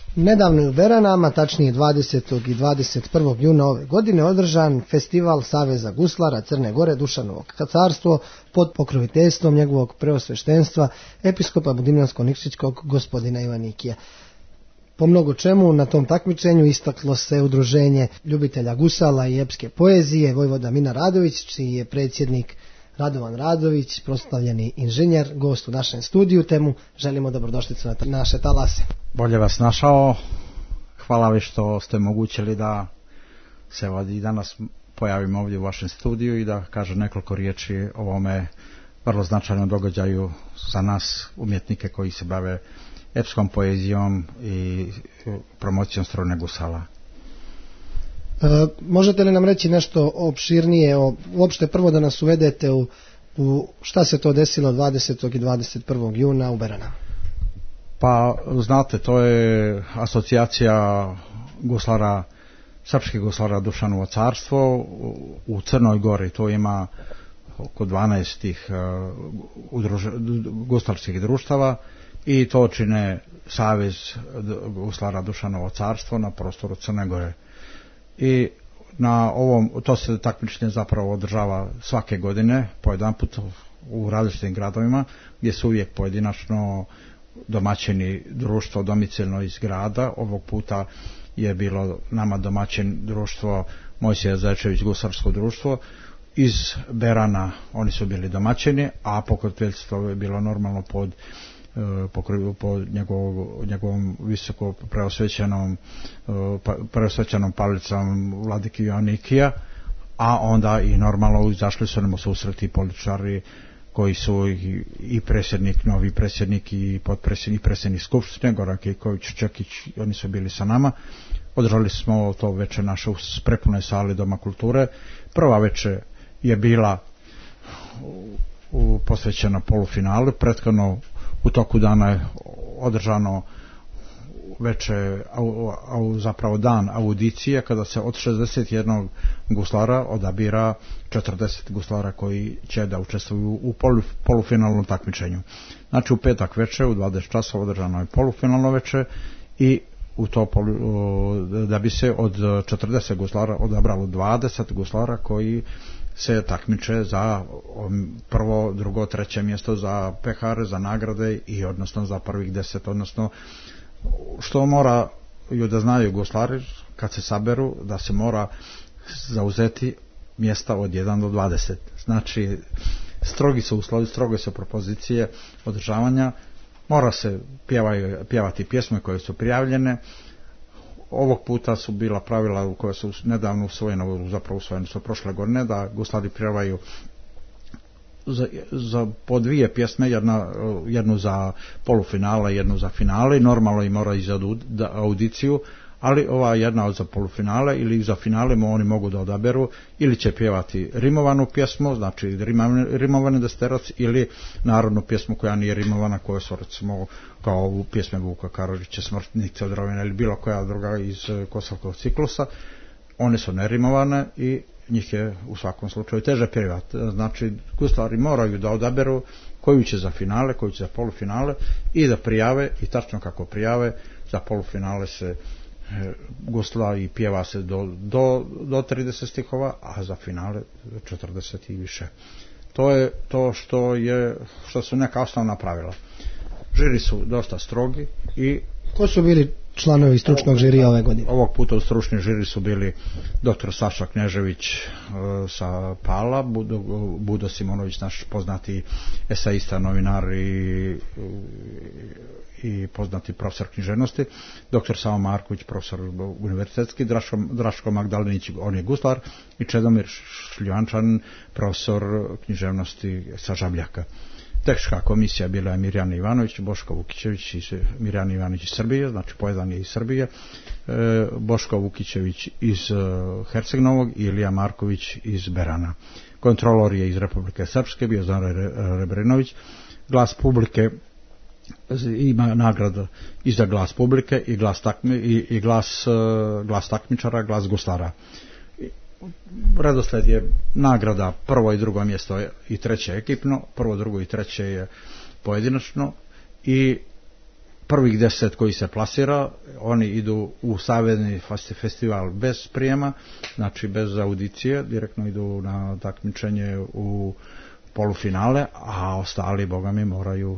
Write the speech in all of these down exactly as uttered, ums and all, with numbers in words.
Nedavno je u Beranama, tačnije dvadesetog i dvadeset prvog juna ove godine, održan festival Saveza guslara Crne Gore Dušanovo carstvo pod pokroviteljstvom njegovog preosveštenstva episkopa Budimljansko-Nikšićkog gospodina Ivanikija. Po mnogo čemu na tom takmičenju istaklo se udruženje ljubitelja gusala i epske poezije Vojvoda Mina Radović, čiji je predsjednik Radovan Radović, proslavljeni inženjer, gost u našem studiju, te mu želimo dobrodošlicu na naše talase. Bolje vas našao, hvala vi što ste omogućili da se i danas pojavim ovdje u vašem studiju i da kažem nekoliko riječi o ovome vrlo značajnom događaju za nas umjetnike koji se bave epskom poezijom i promocijom strojnog gusala. E, možete li nam reći nešto opširnije, o, uopšte prvo da nas uvedete u, u šta se to desilo dvadesetog i dvadeset prvog juna u Beranama? Pa znate, to je asocijacija guslara, srpskih guslara Dušanovo carstvo u Crnoj Gori. To ima oko dvanaest tih udruž, guslarskih društava i to čine Savez guslara Dušanovo carstvo na prostoru Crne Gore. I na ovom, to se takmičenje zapravo održava svake godine po jedan put u različitim gradovima gdje su uvijek pojedinačno domaćini društvo domicilno iz grada. Ovog puta je bilo nama domaćin društvo Mojsije Zajčević gusarsko društvo iz Berana, oni su bili domaćini, a pokroviteljstvo je bilo normalno pod pokrivu po njegovom, njegovom visoko preosvećenom preosvećenom palicom vladike Ivanikija, a onda i normalno izašli su nam u susret i političari koji su i, i predsjednik, novi predsjednik i potpredsjednik i predsjednik Skupštine Goran Kiković Čekić, oni su bili sa nama. Održali smo to večer naše u prepunoj sali Doma kulture. Prva večer je bila u, u posvećena polufinalu, prethodno u toku dana je održano veče, au, au, zapravo dan audicije kada se od šezdeset jedan guslara odabira četrdeset guslara koji će da učestvuju u polu, polufinalnom takmičenju. Znači u petak večer u dvadeset časova održano je polufinalno večer i u to polu, da bi se od četrdeset guslara odabralo dvadeset guslara koji se takmiče za prvo, drugo, treće mjesto, za pehare, za nagrade i odnosno za prvih deset, odnosno što moraju da znaju guslari kad se saberu, da se mora zauzeti mjesta od jedan do dvadeset. Znači strogi su uslovi, stroge su propozicije održavanja, mora se pjevaju, pjevati pjesme koje su prijavljene. Ovog puta su bila pravila koja su nedavno usvojena, zapravo usvojene su prošle godine, da guslari pjevaju za, za po dvije pjesme, jedna, jednu za polufinale, jednu za finale, i normalno i mora i za audiciju, ali ova jedna za polufinale ili za finale oni mogu da odaberu ili će pjevati rimovanu pjesmu, znači rimovani desterac, ili narodnu pjesmu koja nije rimovana, koja su recimo kao u pjesme Vuka Karadžića Smrtnice od Rovina ili bilo koja druga iz Kosovskog ciklusa. One su nerimovane i njih je u svakom slučaju teže pjevati. Znači guslari moraju da odaberu koju će za finale, koju će za polufinale i da prijave, i tačno kako prijave. Za polufinale se gusla i pjeva se do, do, do trideset stihova, a za finale četrdeset i više. To je to što je, što su neka osnovna pravila. Žiri su dosta strogi i... Ko su bili članovi stručnog žirija ove godine? Ovog puta u stručni žiri su bili doktor Saša Knežević e, sa Pala, Budo, Budo Simonović, naš poznati eseista, novinar i, i poznati profesor književnosti, doktor Savo Marković, profesor univerzitetski, Draško, Draško Magdalenić, on je guslar, i Čedomir Šljivančan, profesor književnosti sa Žabljaka. Tehnička komisija bila je Mirjana Ivanović, Boško Vukićević i Mirjana Ivanović iz Srbije, znači pojedan je iz Srbije, e, Boško Vukićević iz e, Herceg Novog i Ilija Marković iz Berana. Kontrolor je iz Republike Srpske, bio Zoran Rebrinović. Glas publike ima nagrada i za glas publike i glas, takmi, i, i glas, e, glas takmičara, glas guslara. Redosled je nagrada prvo i drugo mjesto i treće ekipno, prvo, drugo i treće je pojedinačno, i prvih deset koji se plasira, oni idu u savezni festival bez prijema, znači bez audicije, direktno idu na takmičenje u polufinale, a ostali, boga mi, moraju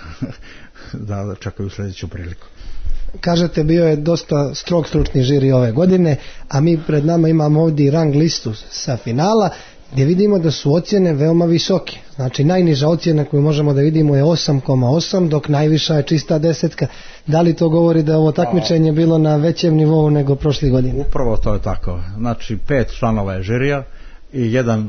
da čekaju sljedeću priliku. Kažete, bio je dosta strog stručni žiri ove godine, a mi pred nama imamo ovdje rang listu sa finala, gdje vidimo da su ocjene veoma visoke. Znači, najniža ocjena koju možemo da vidimo je osam zarez osam, dok najviša je čista desetka. Da li to govori da je ovo takmičenje bilo na većem nivou nego prošle godine? Upravo to je tako. Znači, pet članova je žirija i jedan,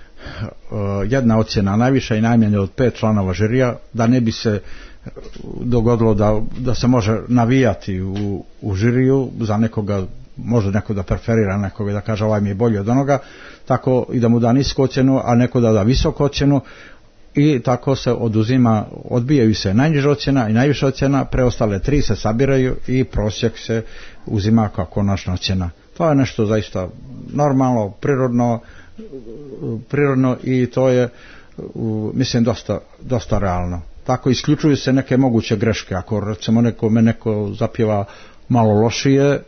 jedna ocjena najviša i najmanje od pet članova žirija, da ne bi se dogodilo da, da se može navijati u, u žiriju za nekoga, može neko da preferira nekoga, da kaže ovaj mi je bolji od onoga, tako i da mu da nisku ocjenu, a neko da da visoku ocjenu, i tako se oduzima, odbijaju se najniža ocjena i najviša ocjena, preostale tri se sabiraju i prosjek se uzima kao konačna ocjena. To je nešto zaista normalno, prirodno, prirodno i to je, mislim, dosta, dosta realno. Tako isključuju se neke moguće greške. Ako recimo neko, me neko zapjeva malo lošije,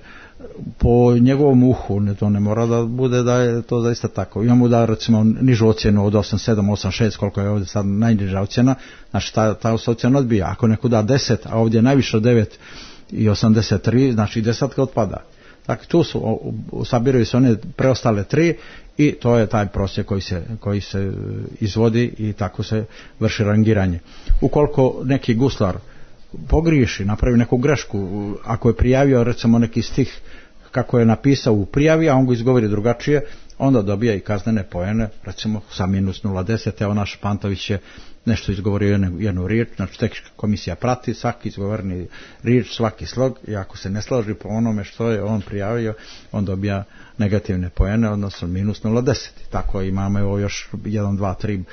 po njegovom uhu, ne, to ne mora da bude da je to zaista tako. Imamo da recimo nižu ocjenu od osam sedam osam šest, koliko je ovdje sad najniža ocjena, znači ta, ta se ocjena odbija. Ako neko da deset, a ovdje je najviše devet i osamdeset tri, znači desetka otpada. Dakle, tu su, sabiraju se one preostale tri i to je taj prosjek koji se, koji se izvodi i tako se vrši rangiranje. Ukoliko neki guslar pogriješi, napravi neku grešku, ako je prijavio recimo neki stih kako je napisao u prijavi, a on ga izgovori drugačije, onda dobija i kaznene poene, recimo sa minus nula zarez deset. Evo, naš Pantović je nešto izgovorio jednu, jednu riječ, znači tehnička komisija prati svaki izgovorni riječ, svaki slog, i ako se ne slaži po onome što je on prijavio, on dobija negativne poene, odnosno minus nula zarez deset. Tako imamo evo još jedan, dva, tri,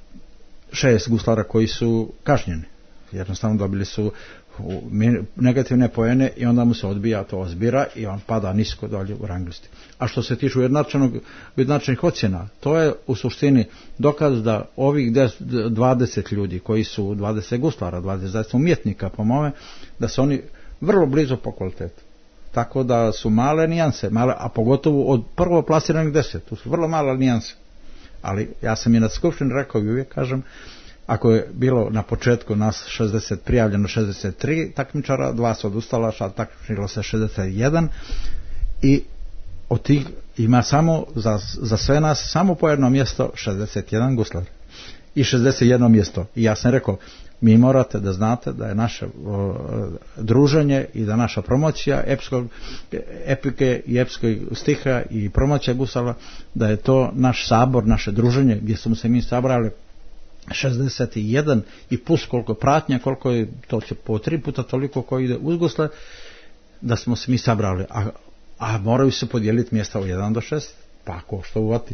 šest guslara koji su kažnjeni. Jednostavno dobili su negativne poene i onda mu se odbija to zbira i on pada nisko dolje u rang listi. A što se tiče ujednačenih ocjena, to je u suštini dokaz da ovih dvadeset ljudi koji su dvadeset guslara, dvadeset umjetnika po mome, da su oni vrlo blizu po kvalitetu. Tako da su male nijanse, male, a pogotovo od prvo plasiranih deset, to su vrlo male nijanse. Ali ja sam i na skupštini rekao i uvijek kažem, ako je bilo na početku nas šezdeset prijavljeno šezdeset tri takmičara, dva su odustala, a takmičilo se šezdeset jedan i od tih ima samo za, za sve nas samo po jedno mjesto šezdeset jedan guslar i šezdeset jedno mjesto. I ja sam rekao, mi morate da znate da je naše o, druženje i da naša promocija epskog, epike i epskog stiha i promocija gusala, da je to naš sabor, naše druženje gdje smo se mi sabrali šezdeset jedan i plus koliko pratnja, koliko je to će po tri puta toliko koji ide uz gusle, da smo se mi sabrali, a, a moraju se podijeliti mjesta od jedan do šest, pa ko što uvati.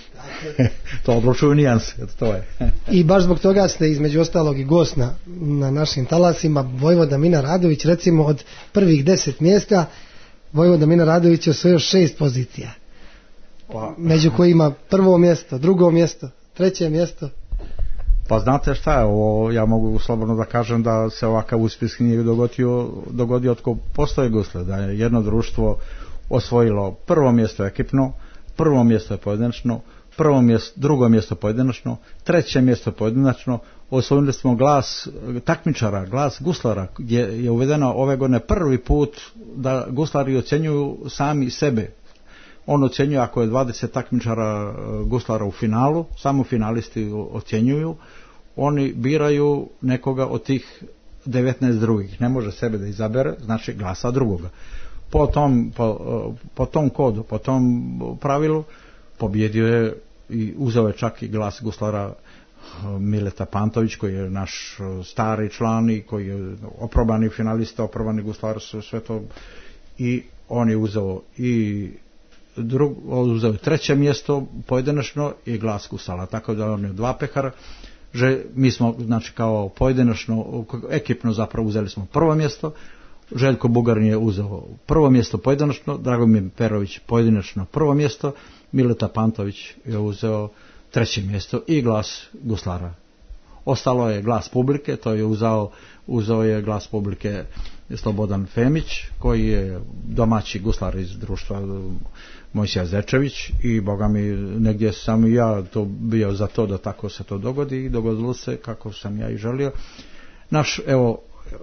To odlučuju nijanse, to je. I baš zbog toga ste između ostalog i gost na, na našim talasima. Vojvoda Mina Radović, recimo od prvih deset mjesta Vojvoda Mina Radović je osvojio šest pozicija, pa, među kojima prvo mjesto, drugo mjesto, treće mjesto. Pa znate šta je ovo, ja mogu slobodno da kažem da se ovakav uspjeh nije dogodio, dogodio od ko postoje gusle, da je jedno društvo osvojilo prvo mjesto ekipno, prvo mjesto je pojedinačno, prvo mjesto, drugo mjesto pojedinačno, treće mjesto pojedinačno, osvojili smo glas takmičara, glas guslara, gdje je uvedeno ove godine prvi put da guslari ocjenjuju sami sebe. On ocjenjuje ako je dvadeset takmičara guslara u finalu, samo finalisti ocjenjuju, oni biraju nekoga od tih devetnaest drugih, ne može sebe da izabere, znači glasa drugoga. Po tom, po, po tom kodu, po tom pravilu pobjedio je i uzeo je čak i glas guslara Mileta Pantović, koji je naš stari član i koji je oprobani finalista, oprobani guslar, sve to, i on je uzeo i Drug, uzeo je treće mjesto pojedinačno i glas gusala, tako da on je dva pehara, že mi smo znači kao pojedinačno, ekipno zapravo uzeli smo prvo mjesto, Željko Bugarin je uzeo prvo mjesto pojedinačno, Dragomir Perović pojedinačno prvo mjesto, Mileta Pantović je uzeo treće mjesto i glas guslara. Ostalo je glas publike, to je uzeo uzeo je glas publike Slobodan Femić, koji je domaći guslar iz društva Mojsija Zečević, i boga mi negdje sam i ja to bio za to da tako se to dogodi, i dogodilo se kako sam ja i želio. Naš, evo,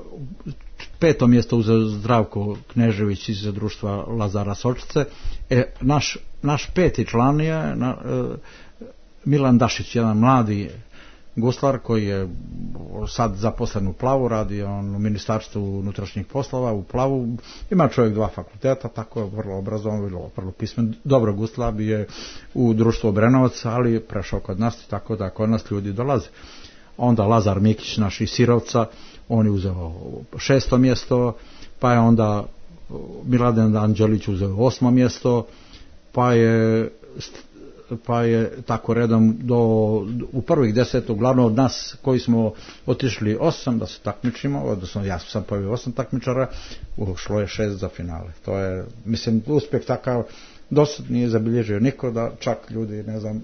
peto mjesto uzeo Zdravko Knežević iz društva Lazara Sočice. E, naš, naš peti član je na, e, Milan Dašić, jedan mladi guslar koji je sad zaposlen u Plavu, radi on u Ministarstvu unutrašnjih poslova u Plavu, ima čovjek dva fakulteta, tako je vrlo obrazovan, vrlo, vrlo pismen, dobro guslar, bi je u društvu Obrenovac, ali je prešao kod nas, tako da kod nas ljudi dolaze. Onda Lazar Mikić, naš iz Sirovca, on je uzeo šesto mjesto, pa je onda Miladen Anđelić uzeo osmo mjesto, pa je pa je tako redom do, u prvih deset, uglavnom od nas koji smo otišli osam da se takmičimo, odnosno ja sam pojavio osam takmičara, ušlo je šest za finale. To je, mislim, uspjeh takav dosad nije zabilježio niko, da čak ljudi, ne znam,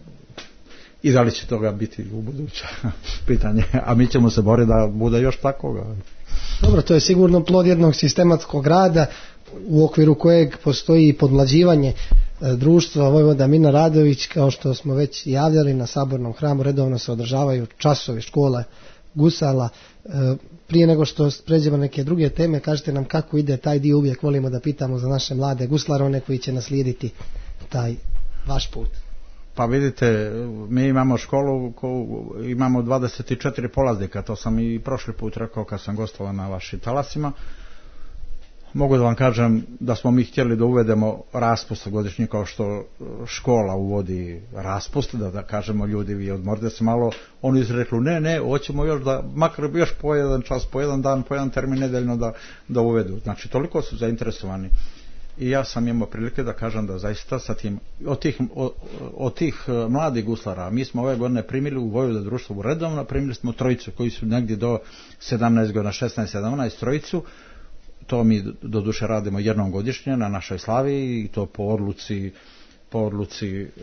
i da li će toga biti u buduća pitanje, a mi ćemo se boriti da bude još takoga. Dobro, to je sigurno plod jednog sistematskog rada u okviru kojeg postoji podmlađivanje društva Vojvoda Mina Radović. Kao što smo već javljali, na Sabornom hramu redovno se održavaju časovi škola gusala. Prije nego što pređemo neke druge teme, kažite nam kako ide taj dio, uvijek volimo da pitamo za naše mlade guslare, one koji će naslijediti taj vaš put. Pa vidite, mi imamo školu, imamo dvadeset četiri polaznika, to sam i prošli put rekao kad sam gostovao na vašim talasima. Mogu da vam kažem da smo mi htjeli da uvedemo raspust godišnji, kao što škola uvodi raspust, da, da kažemo ljudi, vi odmorite se malo. Oni izrekli ne, ne, hoćemo još da, makar još po jedan čas, po jedan dan, po jedan termin nedeljno da, da uvedu. Znači, toliko su zainteresovani. I ja sam imao prilike da kažem da zaista sa tim, od tih, od, od tih mladih guslara, mi smo ove godine primili u Vojvoda društvu redovno, primili smo trojicu koji su negdje do sedamnaest godina, šesnaest sedamnaest, trojicu. To mi do duše radimo jednom godišnje na našoj slavi, i to po odluci, po odluci e,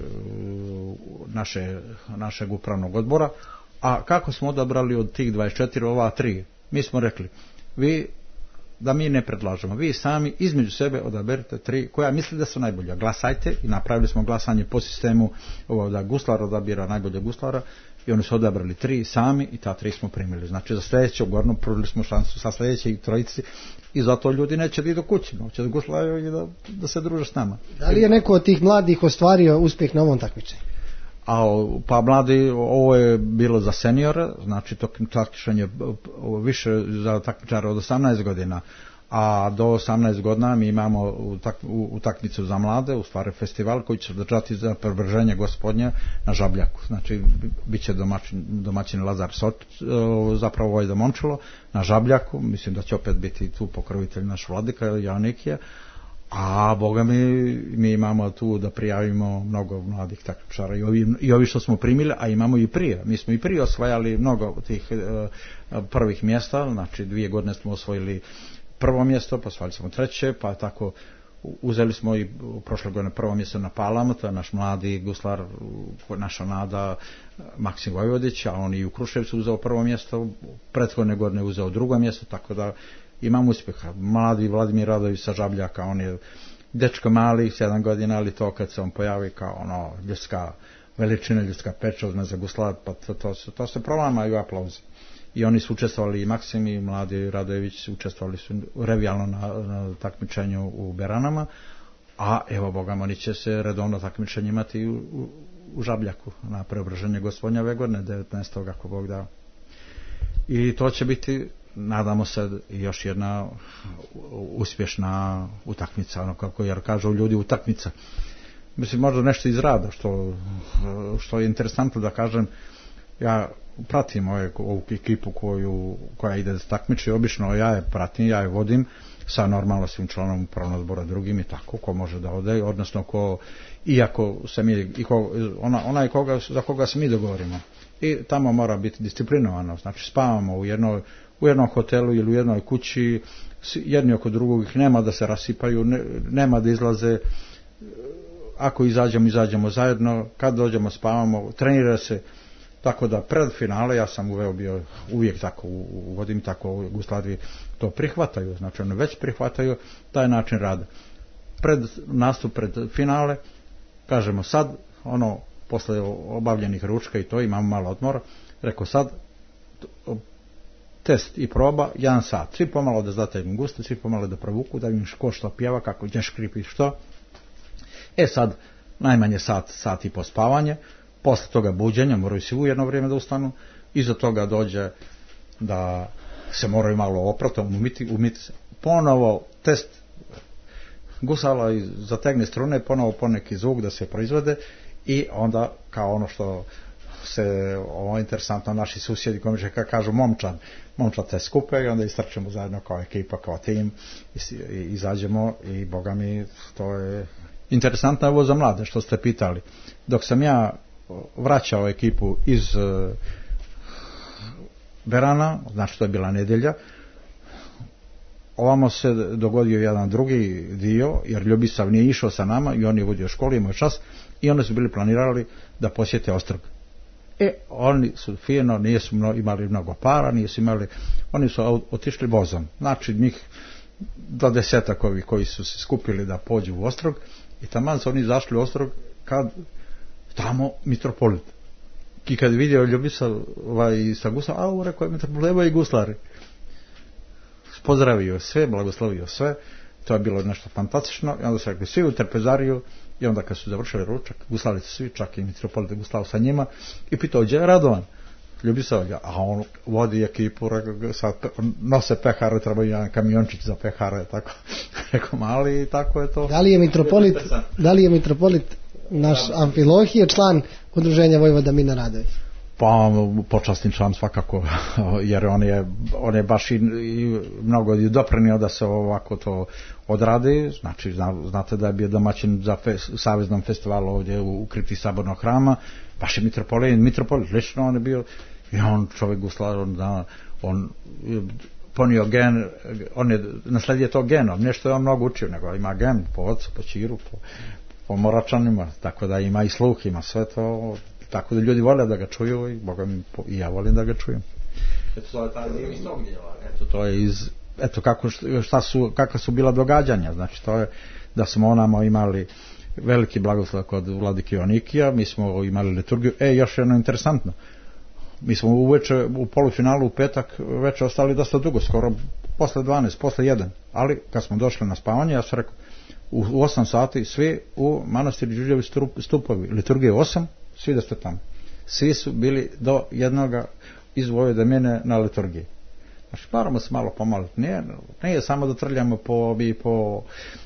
naše, našeg upravnog odbora. A kako smo odabrali od tih dvadeset četiri ova tri? Mi smo rekli, vi, da mi ne predlažemo, vi sami između sebe odaberite tri koja misli da su najbolja. Glasajte, i napravili smo glasanje po sistemu ovo, da guslar odabira najbolje guslara, i oni su odabrali tri sami i ta tri smo primili. Znači za sljedeću godinu pružili smo šansu sa sljedećih trojici, i zato ljudi neće da idu kući, hoće da guslaju i da, da se druže s nama. Da li je neko od tih mladih ostvario uspjeh na ovom takmičenju? A, pa mladi, ovo je bilo za seniore, znači to takmičenje više za takmičara od osamnaest godina, a do osamnaest godina mi imamo utakmicu za mlade, u stvari festival koji će se održati za Preobraženje Gospodnje na Žabljaku. Znači bit će domaćin, domaćin Lazar Sot, zapravo Vojda Momčilo na Žabljaku, mislim da će opet biti tu pokrovitelj naš vladika Janikije. A boga mi, mi imamo tu da prijavimo mnogo mladih takmičara, i ovi, i ovi što smo primili, a imamo i prije. Mi smo i prije osvajali mnogo tih e, prvih mjesta, znači dvije godine smo osvojili prvo mjesto, pa osvojili smo treće, pa tako uzeli smo i prošle godine prvo mjesto na Palama, to je naš mladi guslar, naša nada Maksim Vojvodić, a on i u Kruševcu uzeo prvo mjesto, prethodne godine uzeo drugo mjesto, tako da imam uspjeha. Mladi Vladimir Radović sa Žabljaka, on je dečko mali, sedam godina, ali to kad se on pojavi kao ono ljudska veličina, ljudska pečovna za guslar, pa to, to, to, to se prolama i aplauzi. I oni su učestvovali, i Maksim i mladi Radović učestvovali su revijalno na, na takmičenju u Beranama, a evo Boga, oni će se redovno takmičenje imati u, u, u Žabljaku na Preobraženje Gospodnje ove godine, devetnaestog ako Bog da. I to će biti, nadamo se, još jedna uspješna utakmica, ono kako jer kažu ljudi utakmica. Mislim, možda nešto iz rada, što, što je interesantno da kažem, ja pratim ove, ovu ekipu koju, koja ide da takmiči, obično ja je pratim, ja je vodim sa normalno svim članom upravnog odbora drugim i tako, ko može da ode, odnosno ko, iako se mi, i ko, ona, onaj koga, za koga se mi dogovorimo. I tamo mora biti disciplinovano, znači spavamo u jednoj, u jednom hotelu ili u jednoj kući, jedni oko drugog, ih nema da se rasipaju, ne, nema da izlaze, ako izađemo, izađemo zajedno, kad dođemo spavamo, trenira se tako da pred finale ja sam uveo bio uvijek tako, uvodim tako u Jugoslaviji to prihvataju, znači oni već prihvataju taj način rada. Pred nastup, pred finale, kažemo sad, ono, posle obavljenih ručka i to, imamo malo odmora, rekao sad, test i proba, jedan sat, svi pomalo da zategnu guste, svi pomalo da provuku, da vidim ko što pjeva, kako će škripi što. E sad, najmanje sat, sat i po spavanje, posle toga buđenja, moraju se u jedno vrijeme da ustanu, iza toga dođe da se moraju malo oprati, umiti, umiti se. Ponovo test gusala i zategne strune, ponovo poneki zvuk da se proizvode i onda kao ono što se, ovo interesantno, naši susjedi komiče kad kažu momčad, momčad se skupe i onda istrčemo zajedno kao ekipa, kao tim i, i izađemo i boga mi to je interesantno. Ovo za mlade što ste pitali, dok sam ja vraćao ekipu iz uh, Berana, znači to je bila nedjelja, ovamo se dogodio jedan drugi dio, jer Ljubisav nije išao sa nama i on je vodio školu, imao čas i oni su bili planirali da posjete Ostrog. E, oni su fino, nisu mno, imali mnogo para, nisu imali, oni su otišli vozom, znači njih dvadesetak ovi koji su se skupili da pođu u Ostrog i taman su oni izašli u Ostrog kad tamo mitropolit. I kad je vidio Ljubisav ovaj, sa Guslav, a rekao je mitropolit, evo i guslari. Pozdravio sve, blagoslovio sve, to je bilo nešto fantastično i onda su rekli svi u trpezariju i onda kad su završili ručak, guslali su svi, čak i mitropolit je guslao sa njima i pitao gdje je Radovan? Ljubisav ga, a on vodi ekipu, sad nose pehare, treba jedan kamiončić za pehare, tako, rekao mali i tako je to. Da li je mitropolit, da li je mitropolit naš Amfilohije, član udruženja Vojvoda Mina Radović? Pa počasni član svakako, jer on je, on je baš i, i mnogo doprinio da se ovako to odradi, znači zna, znate da je bio domaćin za fe, saveznom festivalu ovdje u, u kripti Sabornog hrama, baš je mitropolit, mitropolit, lično on je bio, i on čovjek guslar, on, on, on ponio gen, on je nasledio to genom, nešto je on mnogo učio, nego ima gen po ocu, po čiru, po, po Moračanima, tako da ima i sluh, ima sve to. Tako da ljudi vole da ga čuju i boga mi, i ja volim da ga čujem. Eto, to je taj dio iz tog dijela. Eto, to je iz, eto, kako, šta su, kakva su bila događanja. Znači, to je da smo onamo imali veliki blagoslov kod vladike Jonikija, mi smo imali liturgiju. E, još jedno interesantno. Mi smo uveče, u polufinalu u petak veče ostali dosta dugo, skoro posle dvanaest, posle jedan. Ali, kad smo došli na spavanje, ja sam rekao, u, u osam sati svi u manastiri Đurđevi stupovi, liturgije osam, svi da ste tamo. Svi su bili do jednoga iz Vojvoda Mine na liturgiji. Znači, moramo se malo pomoliti. Nije, nije samo da trljamo po, i po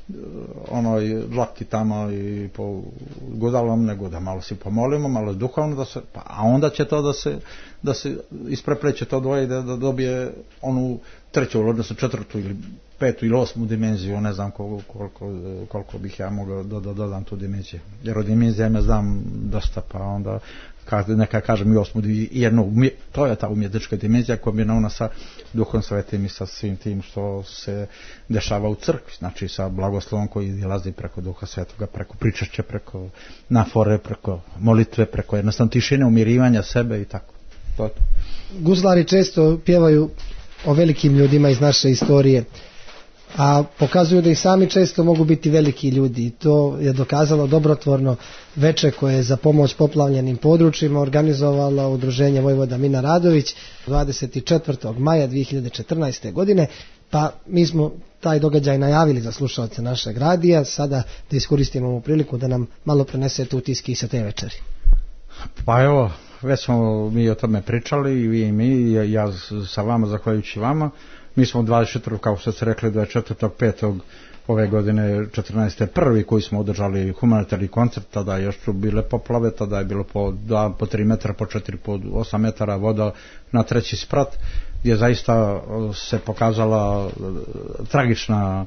onoj dlaki tamo i po godalom, nego da malo se pomolimo, malo duhovno, da se, pa, a onda će to da se, da se isprepleće to dvoje i da, da dobije onu treću, odnosno četvrtu ili petu ili osmu dimenziju, ne znam koliko, koliko, koliko bih ja mogao da, da dodam tu dimenziju. Jer od dimenzije me znam dosta, pa onda kad neka kažem i osmu i jednu, to je ta umjetnička dimenzija kombinirana sa Duhom Svetim i sa svim tim što se dešava u crkvi, znači sa blagoslovom koji dolazi preko Duha Svetoga, preko pričašća, preko nafore, preko molitve, preko jednostavno tišine, umirivanja sebe i tako. To je to. Guslari često pjevaju o velikim ljudima iz naše istorije, a pokazuju da i sami često mogu biti veliki ljudi i to je dokazalo dobrotvorno veče koje je za pomoć poplavljenim područjima organizovalo udruženje Vojvoda Mina Radović dvadeset četvrtog maja dvije hiljade četrnaeste. godine, pa mi smo taj događaj najavili za slušalce našeg radija, sada da iskoristimo ovu priliku da nam malo prenesete utiske sa te večeri. Pa evo, već smo mi o tome pričali i vi i mi, ja sa vama, zahvaljujući vama. Mi smo dvadeset četvrtog kao što ste rekli, dvadeset četvrtog petog ove godine četrnaeste. prvi koji smo održali humanitarni koncert, tada još su bile poplave, tada je bilo po dva, po tri metra, po četiri, po osam metara voda na treći sprat, gdje zaista se pokazala tragična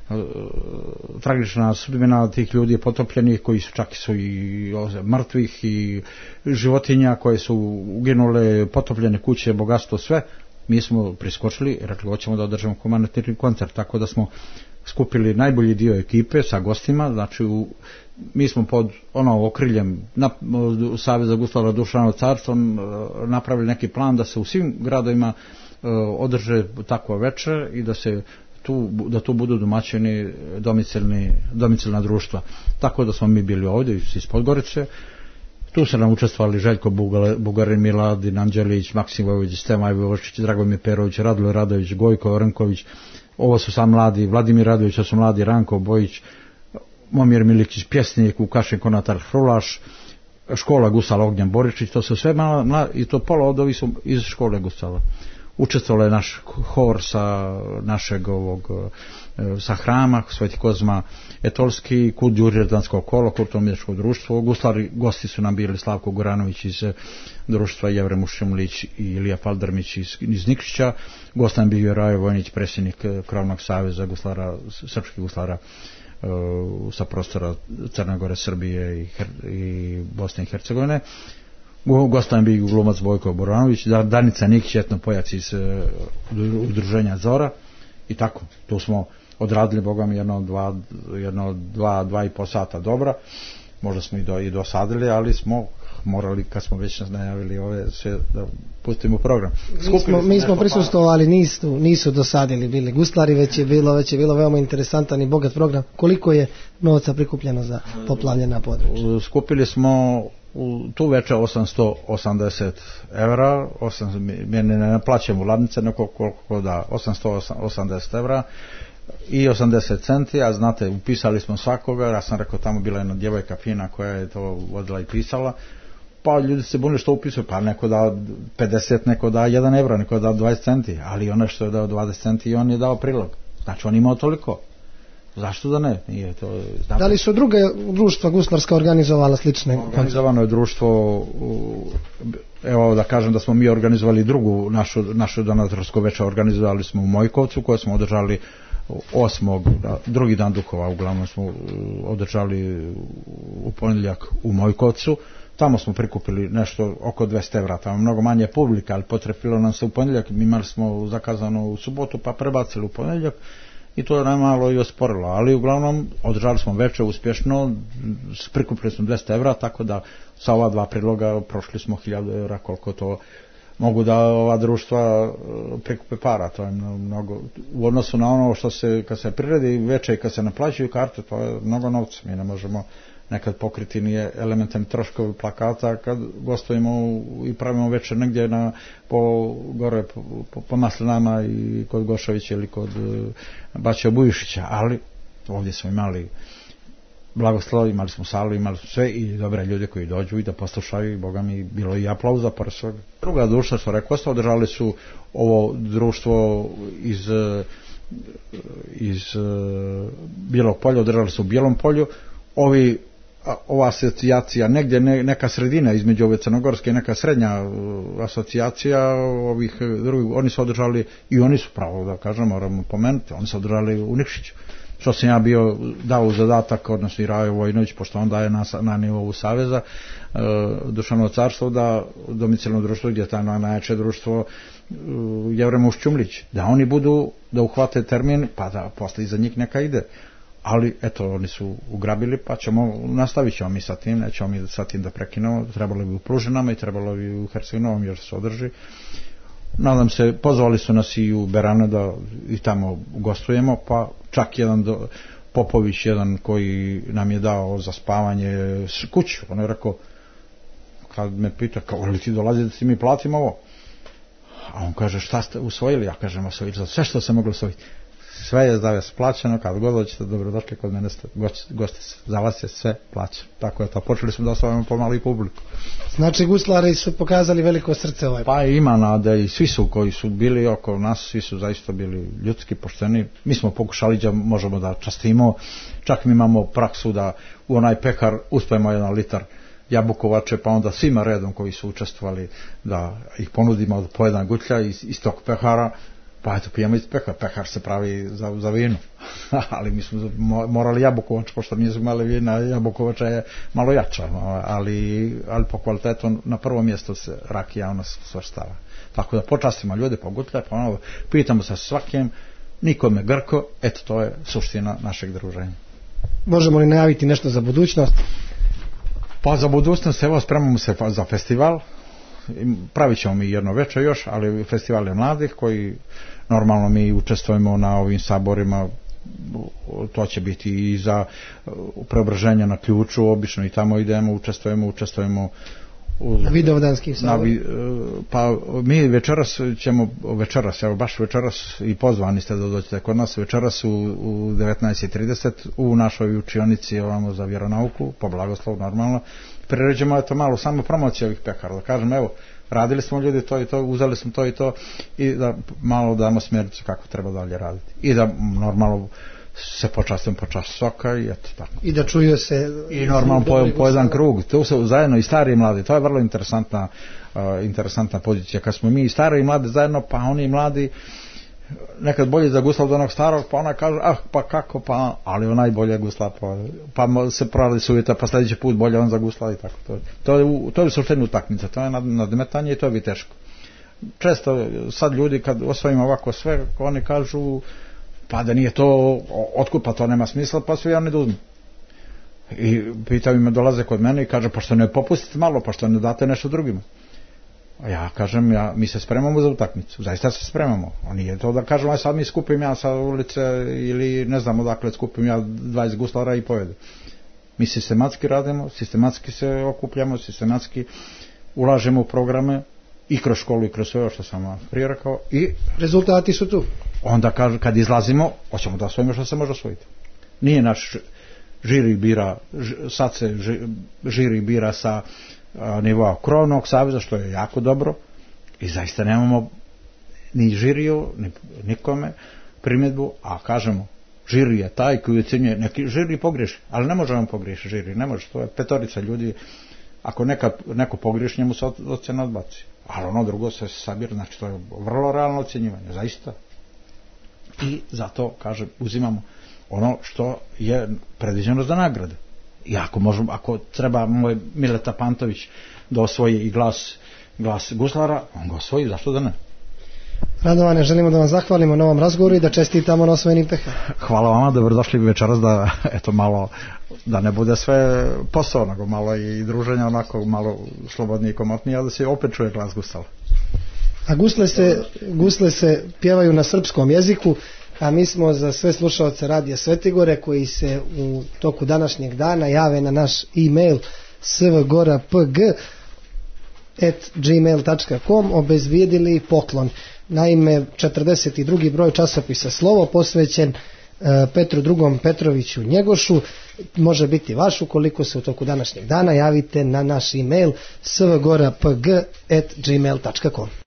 tragična sudbina tih ljudi potopljenih, koji su čak su i mrtvih i životinja koje su uginule, potopljene kuće, bogatstvo, sve. Mi smo priskočili i rekli hoćemo da održamo humanitarni koncert, tako da smo skupili najbolji dio ekipe sa gostima, znači u mi smo pod ono okriljem na, Saveza guslara Dušanova carstva napravili neki plan da se u svim gradovima održe takva večer i da se tu, da tu budu domaćini domicilni, domicilna društva. Tako da smo mi bili ovdje iz Podgorice. Tu su nam učestvovali Željko Bugarin, Miladin Anđelić, Maksim Vojvođić, Stemaj Vojvošić, Dragomir Perović, Radule Radović, Gojko Rnković. Ovo su sam mladi, Vladimir Radović, ovo su mladi, Ranko Bojić, Momir Miličić, pjesnik, Vukašin Konatar Hrulaš, škola gusala Ognjan Boričić. To su sve mala, mala, i to pola od ovih su iz škole gusala. Učestvovalo je naš hor sa našeg ovog, sa hrama, Sveti Kozma Etolski, Kud Đurđevdansko kolo, kulturno-umjetničko društvo. Guslari, gosti su nam bili Slavko Goranović iz društva, Jevrem Ušimlić i Ilija Faldermić iz, iz Nikšića. Gost nam bio Rajo Vojnić, predsjednik Krovnog saveza guslara, srpskih guslara uh, sa prostora Crne Gore, Srbije i, i Bosne i Hercegovine. Gostan bi glumac Bojko Boranović, Danica Nikić, etno pojac iz uh, udruženja Zora i tako. Tu smo odradili, Boga mi, jedno, dva, jedno dva, dva i po sata dobra. Možda smo i, do, i dosadili, ali smo morali, kad smo već najavili ove sve, da pustimo program. Mi smo, mi smo prisustvovali, nisu, nisu dosadili bili guslari, već je bilo, već je bilo veoma interesantan i bogat program. Koliko je novca prikupljeno za poplavljena područja? Skupili smo u tu večer osamsto osamdeset evra, mi ne naplaćamo ladnice, neko koliko da, osamsto osamdeset evra i osamdeset centi, a znate, upisali smo svakoga. Ja sam rekao, tamo bila jedna djevojka fina koja je to vodila i pisala, pa ljudi se bunili što upisuju, pa neko da pedeset, neko da jedan evra, neko da dvadeset centi, ali ono što je dao dvadeset centi i on je dao prilog, znači on imao toliko. Zašto da ne? Nije to, znam. Da li su druge društva guslarska organizovala slične? Organizovano je društvo, evo da kažem da smo mi organizovali drugu našu, našu donatorsku večer, organizovali smo u Mojkovcu, koju smo održali osmog, drugi dan Dukova, uglavnom smo održali u ponedjeljak u Mojkovcu. Tamo smo prikupili nešto oko dvesta evra, tamo mnogo manje publika, ali potrefilo nam se u ponedjeljak, imali smo zakazano u subotu pa prebacili u ponedjeljak. I to je najmalo i osporilo, ali uglavnom održali smo večer uspješno, prikupili smo dvesta evra, tako da sa ova dva priloga prošli smo hiljadu evra, koliko to mogu da ova društva prikupe para. To je mnogo, u odnosu na ono što se, kad se priredi večer i kad se naplaćuju karte, to je mnogo novca. Mi ne možemo nekad pokriti nije elementarni troškovi plakata kad gostujemo i pravimo večer negdje na, po, gore po, po, po Maslinama i kod Gošovića ili kod uh, Baća Bujišića, ali ovdje smo imali blagoslov, imali smo salu, imali smo sve i dobre ljude koji dođu i da poslušaju i Boga mi bilo i aplauza pored svega. Druga društva su rekao, održali su ovo društvo iz iz Bijelog polja, održali su u Bijelom polju. Ovi ova asocijacija, negdje ne, neka sredina između ove crnogorske, neka srednja uh, asocijacija ovih drugih, oni su održali i oni su pravo da kažem, moramo pomenuti, oni su održali u Nikšiću. Što sam ja bio dao u zadatak, odnosno i Rajo Vojnović, pošto on daje na, na nivou Saveza uh, Dušanovo carstvo, da domicilno društvo, gdje je ta najjače društvo uh, Jevrem Ušćumlić, da oni budu, da uhvate termin, pa da posle iza njih neka ide. Ali eto, oni su ugrabili, pa ćemo, nastavit ćemo mi sa tim, nećemo mi sa tim da prekinemo, trebalo bi u Pružinama i trebalo bi u Herceg-Novom još se održi. Nadam se, pozvali su nas i u Berane da i tamo gostujemo, pa čak jedan do, Popović, jedan koji nam je dao za spavanje kuću, on je rekao, kad me pita, kao li ti dolazi da ti mi platimo ovo? A on kaže, šta ste usvojili? Ja kažem, osvojili sve što se moglo usvojiti. Sve je za vas plaćeno, kad god hoćete, dobrodošli kod mene, gosti, gosti, za vas je sve plaćeno. Tako je to, počeli smo da osvajamo pomalo i publiku. Znači guslari su pokazali veliko srce ovaj. Pa ima nade i svi su koji su bili oko nas, svi su zaista bili ljudski, pošteni. Mi smo pokušali da možemo da častimo, čak mi imamo praksu da u onaj pekar uspemo jedan litar jabukovače, pa onda svima redom koji su učestvovali da ih ponudimo po jedan gutlja iz, iz tog pekara. Pa eto, pijemo iz pekara, pekar se pravi za, za vino, ali mi smo morali jabukovač, pošto mi smo imali vina, jabukovača je malo jača, ali, ali po kvalitetu na prvo mjesto se rakija ona svrstava. Tako da počastimo ljude, pogutljaj, pa ono, pitamo sa svakim, nikome grko, eto to je suština našeg druženja. Možemo li najaviti nešto za budućnost? Pa za budućnost, evo, spremamo se za festival. Pravit ćemo mi jedno večer još, ali festival je mladih koji normalno mi učestvujemo na ovim saborima. To će biti i za Preobraženje na Ključu, obično i tamo idemo, učestvujemo, učestvujemo u, na Vidovdanski sabor. Pa mi večeras ćemo, večeras, evo baš večeras i pozvani ste da dođete kod nas, večeras u, u devetnaest i trideset u našoj učionici ovamo za vjeronauku, po blagoslov normalno, priređujemo eto malo samo promocije ovih pekara, da kažem evo, radili smo ljudi to i to, uzeli smo to i to i da malo damo smjernicu kako treba dalje raditi. I da normalno se počastimo po čašu soka i eto tako. I da čuju se... I normalno po, po jedan krug. Tu su zajedno i stari i mladi. To je vrlo interesantna, uh, interesantna pozicija. Kad smo mi i stari i mladi zajedno, pa oni i mladi nekad bolje zagusla od onog starog, pa ona kaže, ah, pa kako, pa, ali ona i bolje gusla, pa, pa se provali su uvjeta, pa sljedeći put bolje on zagusla i tako. To, to je, to je suština utakmica, to je nadmetanje i to je teško. Često sad ljudi kad osvojimo ovako sve, oni kažu, pa da nije to, otkud pa to nema smisla, pa svi oni da uzmu. I pitaju me, dolaze kod mene i kaže, pa što ne popustite malo, pa što ne date nešto drugima. A ja kažem, ja, mi se spremamo za utakmicu, zaista se spremamo. A nije to da kažem, aj sad mi skupim ja sa ulice ili ne znam odakle skupim ja dvadeset guslara i povedem. Mi sistematski radimo, sistematski se okupljamo, sistematski ulažemo u programe i kroz školu i kroz sve ovo što sam vam prije rekao. I rezultati su tu. Onda kažu, kad izlazimo, hoćemo da osvojimo što se može osvojiti. Nije naš žiri bira, sad se žiri bira sa nivoa krovnog saveza, što je jako dobro i zaista nemamo ni žiriju, ni nikome primjedbu, a kažemo, žiri je taj koji ocjenjuje, neki žiri pogriješi, ali ne može on pogriješiti žiri, ne može, to je petorica ljudi, ako neka, neko pogriješi, njemu se ocjena odbaci, ali ono drugo se sabira, znači to je vrlo realno ocjenjivanje, zaista. I zato, kažem, uzimamo ono što je predviđeno za nagrade. I ako možemo, ako treba moj Mileta Pantović da osvoji i glas, glas guslara, on ga osvoji, zašto da ne? Radovane, želimo da vam zahvalimo na ovom razgovoru i da čestitamo na osvojenim pekara. Hvala vama, dobrodošli večeras da, eto, malo, da ne bude sve posao, nego malo i druženja onako malo slobodnije i komotnije, a da se opet čuje glas gusala. A gusle se, gusle se pjevaju na srpskom jeziku, a mi smo za sve slušaoce Radija Svetigore koji se u toku današnjeg dana jave na naš e-mail svgorapg at gmail dot com obezbijedili poklon. Naime, četrdeset drugi broj časopisa Slovo posvećen Petru drugom Petroviću Njegošu može biti vaš ukoliko se u toku današnjeg dana javite na naš e-mail svgorapg at gmail dot com.